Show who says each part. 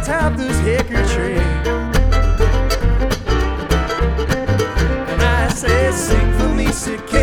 Speaker 1: atop this hickory tree. And I say, sing for me, sick